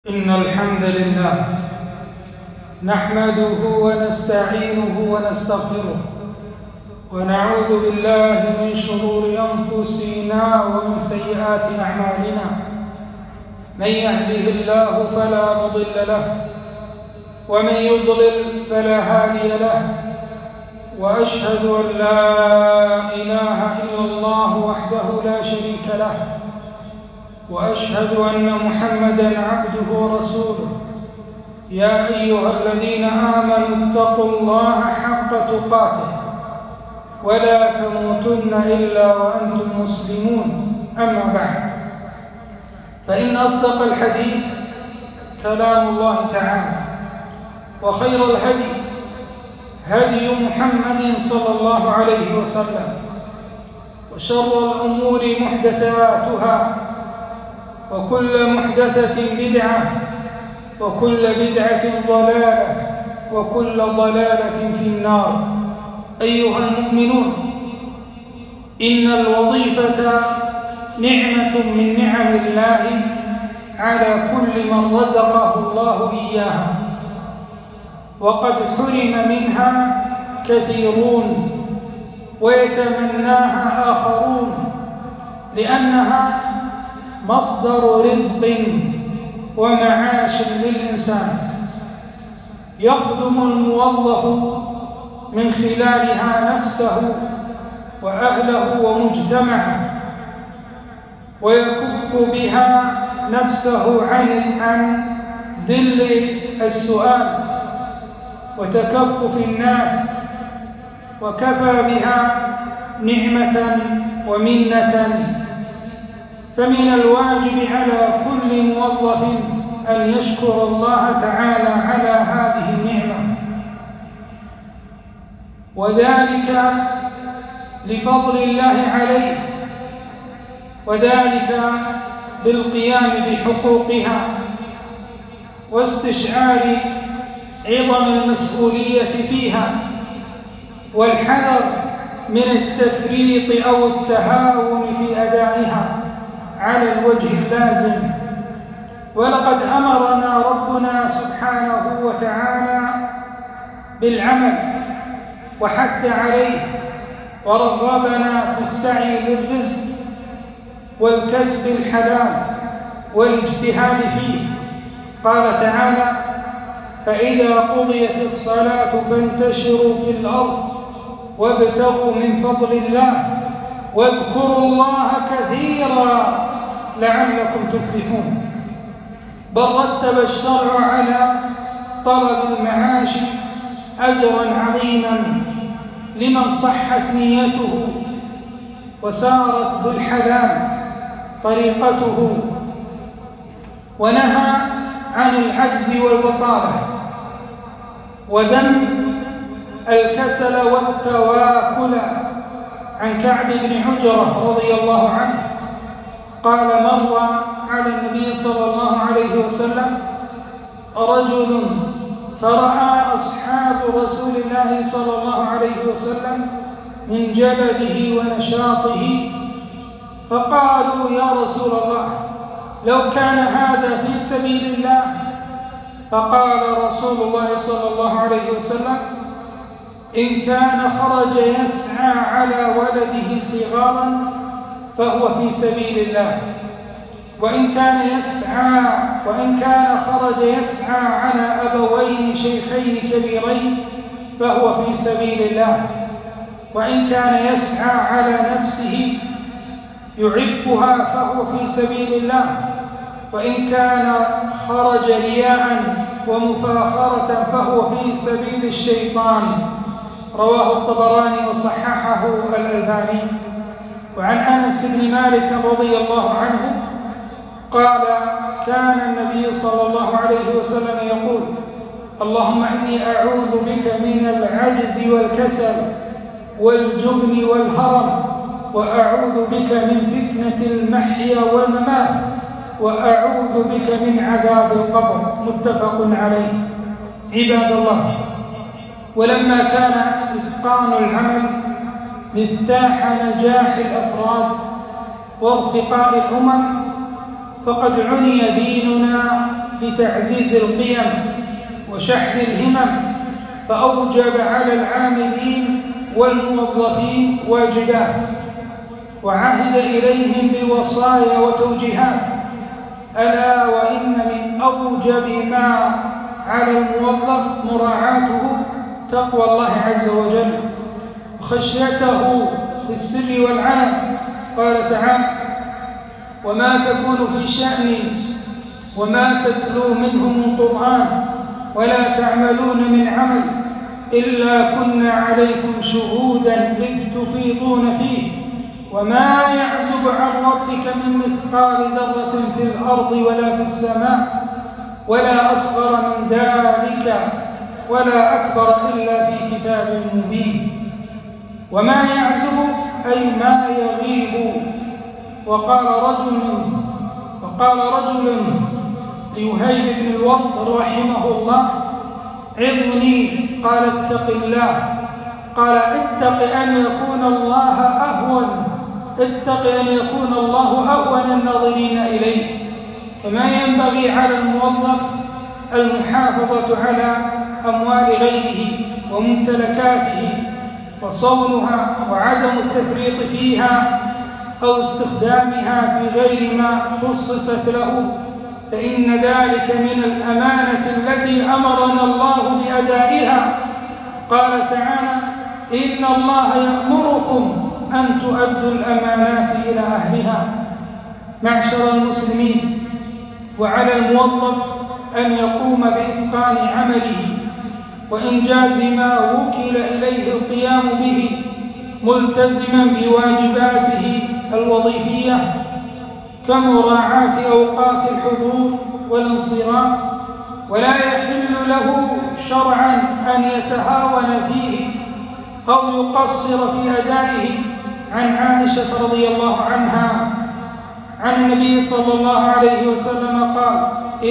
إن الحمد لله نحمده ونستعينه ونستغفره ونعوذ بالله من شرور أنفسنا ومن سيئات أعمالنا. من يهده الله فلا مضل له ومن يضلل فلا هادي له، وأشهد أن لا إله إلا الله وحده لا شريك له، وأشهد أن محمدًا عبده ورسوله. يا أيها الذين آمنوا اتقوا الله حق تقاته ولا تموتن إلا وأنتم مسلمون. أما بعد، فإن أصدق الحديث كلام الله تعالى، وخير الهدي هدي محمد صلى الله عليه وسلم، وشر الأمور محدثاتها، وكل محدثة بدعة، وكل بدعة ضلالة، وكل ضلالة في النار. أيها المؤمنون، إن الوظيفة نعمة من نعم الله على كل من رزقه الله إياها، وقد حرم منها كثيرون ويتمناها آخرون، لأنها مصدر رزق ومعاش للإنسان. يخدم الموظف من خلالها نفسه وأهله ومجتمعه، ويكف بها نفسه عن ذل السؤال وتكفف الناس، وكفى بها نعمة ومنة. فمن الواجب على كل موظف أن يشكر الله تعالى على هذه النعمة، وذلك لفضل الله عليه، وذلك بالقيام بحقوقها واستشعار عظم المسؤولية فيها، والحذر من التفريط أو التهاون في أدائها على الوجه اللازم. ولقد أمرنا ربنا سبحانه وتعالى بالعمل وحث عليه، ورغبنا في السعي للرزق والكسب الحلال والاجتهاد فيه. قال تعالى: فإذا قضيت الصلاة فانتشروا في الأرض وابتغوا من فضل الله واذكروا الله كثيرا لعلكم تفلحون. بل رتب الشرع على طلب المعاش أجرا عظيما لمن صحت نيته وسارت بالحلال طريقته، ونهى عن العجز والبطالة، وذم الكسل والتواكل. عن كعب بن عجرة رضي الله عنه قال: مر على النبي صلى الله عليه وسلم رجل فرأى أصحاب رسول الله صلى الله عليه وسلم من جلده ونشاطه، فقالوا: يا رسول الله، لو كان هذا في سبيل الله. فقال رسول الله صلى الله عليه وسلم: إن كان خرج يسعى على ولده صغارا فهو في سبيل الله، وإن كان خرج يسعى على أبوين شيخين كبيرين فهو في سبيل الله، وإن كان يسعى على نفسه يعفها فهو في سبيل الله، وإن كان خرج رياء ومفاخرة فهو في سبيل الشيطان. رواه الطبراني وصححه الألباني. وعن أنس بن مالك رضي الله عنه قال: كان النبي صلى الله عليه وسلم يقول: اللهم إني أعوذ بك من العجز والكسل والجبن والهرم، وأعوذ بك من فتنة المحيا والممات، وأعوذ بك من عذاب القبر. متفق عليه. عباد الله، ولما كان إتقان العمل مفتاح نجاح الأفراد وارتقاء الأمم، فقد عني ديننا بتعزيز القيم وشحذ الهمم، فأوجب على العاملين والموظفين واجبات، وعهد إليهم بوصايا وتوجيهات. ألا وإن من أوجب ما على الموظف مراعاته تقوى الله عز وجل وخشيته في السر والعلن. قال تعالى: وما تكون في شأن وما تتلو منه من قرآن ولا تعملون من عمل إلا كنا عليكم شهودا إذ تفيضون فيه وما يعزب عن ربك من مثقال ذرة في الأرض ولا في السماء ولا أصغر من ذلك ولا أكبر إلا في كتاب مبين. وما يعزب أي ما يغيب. وقال رجل لوهيب بن الورد رحمه الله: عظني. قال: اتق الله. قال: اتق أن يكون الله أهون الناظرين إليك. كما ينبغي على الموظف المحافظة على أموال غيره وممتلكاته وصونها وعدم التفريط فيها أو استخدامها في غير ما خصصت له، فإن ذلك من الأمانة التي أمرنا الله بأدائها. قال تعالى: إن الله يأمركم أن تؤدوا الأمانات إلى أهلها. معشر المسلمين، وعلى الموظف أن يقوم بإتقان عمله وإنجاز ما وكل إليه القيام به، ملتزما بواجباته الوظيفية كمراعاة أوقات الحضور والانصراف، ولا يحل له شرعا أن يتهاون فيه أو يقصر في أدائه. عن عائشة رضي الله عنها عن النبي صلى الله عليه وسلم قال: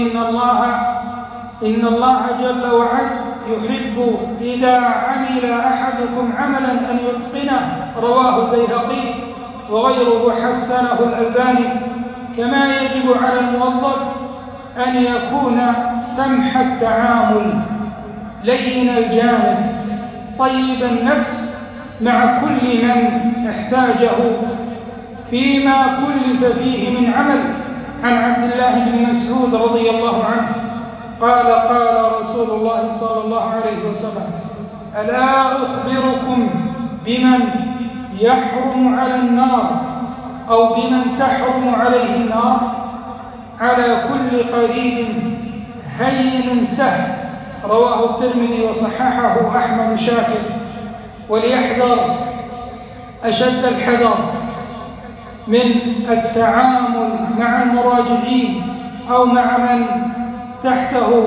إن الله جل وعز يحب إذا عمل أحدكم عملا أن يتقنه. رواه البيهقي وغيره حسنه الألباني. كما يجب على الموظف أن يكون سمح التعامل لين الجانب طيب النفس مع كل من احتاجه فيما كلف فيه من عمل. عن عبد الله بن مسعود رضي الله عنه قال: قال رسول الله صلى الله عليه وسلم: ألا أخبركم بمن يحرم على النار أو بمن تحرم عليه النار؟ على كل قريب هين سهل. رواه الترمذي وصححه أحمد شاكر. وليحذر أشد الحذر من التعامل مع المراجعين أو مع من تحته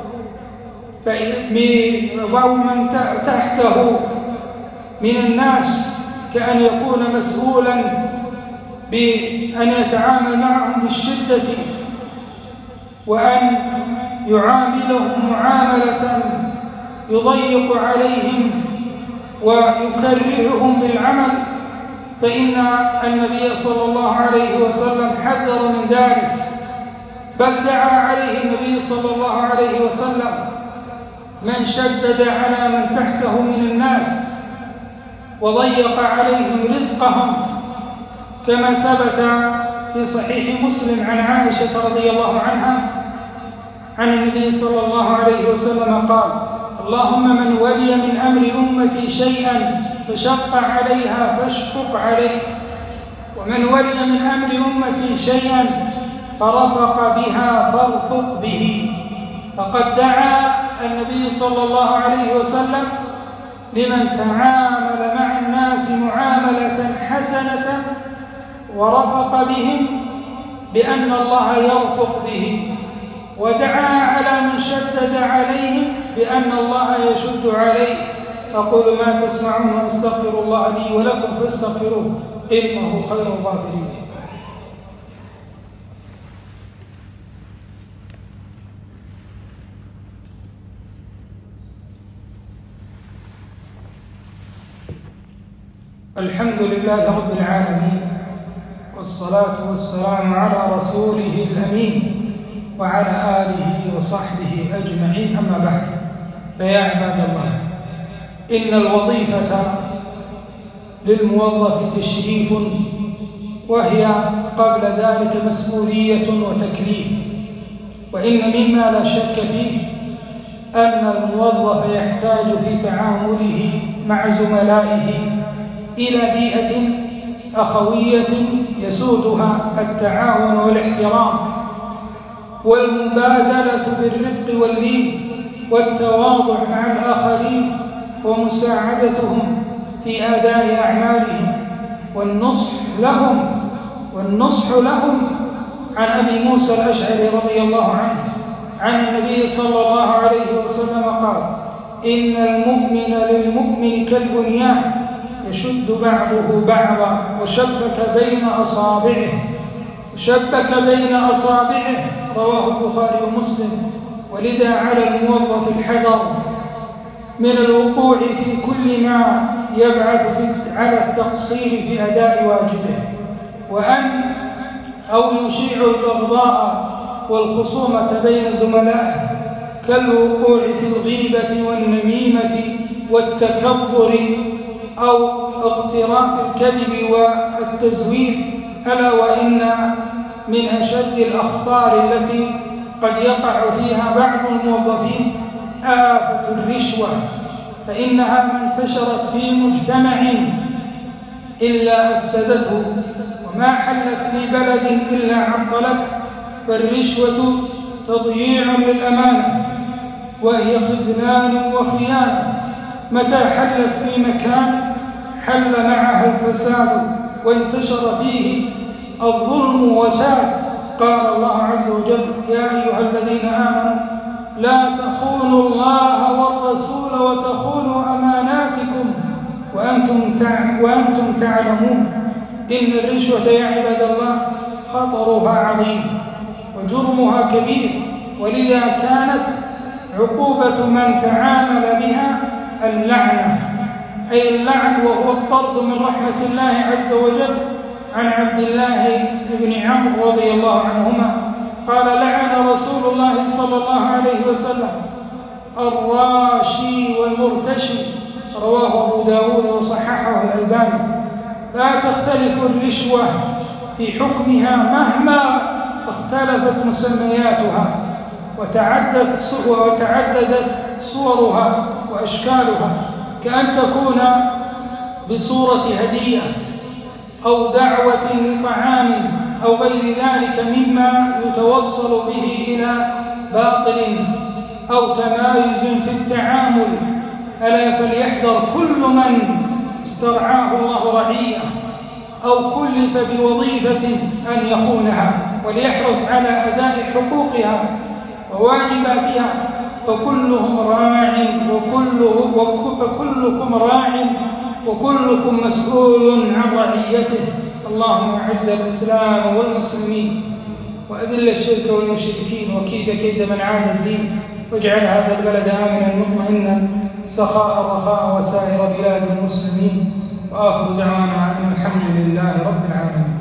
من الناس، كأن يكون مسؤولا بأن يتعامل معهم بالشدة وأن يعاملهم معاملة يضيق عليهم ويكرههم بالعمل، فإن النبي صلى الله عليه وسلم حذر من ذلك، بل دعا عليه النبي صلى الله عليه وسلم من شدد على من تحته من الناس وضيق عليهم رزقهم، كما ثبت في صحيح مسلم عن عائشة رضي الله عنها عن النبي صلى الله عليه وسلم قال: اللهم من ولي من أمر أمتي شيئا فشق عليها فاشقق عليه، ومن ولي من أمر أمتي شيئا فرفق بها فارفق به. فقد دعا النبي صلى الله عليه وسلم لمن تعامل مع الناس معاملة حسنة ورفق بهم بأن الله يرفق به، ودعا على من شدد عليهم بأن الله يشد عليه. أقول ما تسمعون واستغفر الله لي ولكم فاستغفروه إنه خير الغافرين. الحمد لله رب العالمين، والصلاة والسلام على رسوله الأمين وعلى آله وصحبه أجمعين، أما بعد. فيا عباد الله، إن الوظيفة للموظف تشريف، وهي قبل ذلك مسؤولية وتكليف. وإن مما لا شك فيه أن الموظف يحتاج في تعامله مع زملائه إلى بيئة أخوية يسودها التعاون والاحترام والمبادلة بالرفق واللين والتواضع مع الآخرين ومساعدتهم في أداء أعمالهم والنصح لهم. عن أبي موسى الأشعري رضي الله عنه عن النبي صلى الله عليه وسلم قال: إن المؤمن للمؤمن كالبنيان يشد بعضه بعضا وشبك بين أصابعه رواه البخاري ومسلم. ولذا على الموظف الحذر من الوقوع في كل ما يبعث على التقصير في أداء واجبه، أو يشيع البغضاء والخصومة بين زملائه، كالوقوع في الغيبة والنميمة والتكبر أو اقتراف الكذب والتزوير. ألا وإن من أشد الأخطار التي قد يقع فيها بعض الموظفين آفة الرشوة، فإنها ما انتشرت في مجتمع إلا أفسدته، وما حلت في بلد إلا عطلته. فالرشوة تضييع للأمانة، وهي خذلان وخيانة. متى حلت في مكان حل معها الفساد وانتشر فيه الظلم وساد. قال الله عز وجل: يا أيها الذين آمنوا لا تخونوا الله والرسول وتخونوا أماناتكم وأنتم تعلمون. إن الرشوة يا عباد الله خطرها عظيم وجرمها كبير، ولذا كانت عقوبة من تعامل بها اللعنة، أي اللعن، وهو الطرد من رحمة الله عز وجل. عن عبد الله بن عمرو رضي الله عنهما قال: لعن رسول الله صلى الله عليه وسلم الراشي والمرتشي، رواه أبو داود وصححه الألباني. لا تختلف الرشوة في حكمها مهما اختلفت مسمياتها وتعددت صورها وأشكالها، كأن تكون بصورة هدية أو دعوة لطعام أو غير ذلك مما يتوصل به إلى باطل أو تمايز في التعامل. ألا فليحذر كل من استرعاه الله رعية أو كلف بوظيفة أن يخونها، وليحرص على أداء حقوقها وواجباتها، فكلكم راع وكلكم مسؤول عن رعيته. اللهم أعز الإسلام والمسلمين وأذل الشرك والمشركين وكيد من عاد الدين، واجعل هذا البلد آمنا مطمئنا سخاء رخاء وسائر بلاد المسلمين. وآخر دعوانا أن الحمد لله رب العالمين.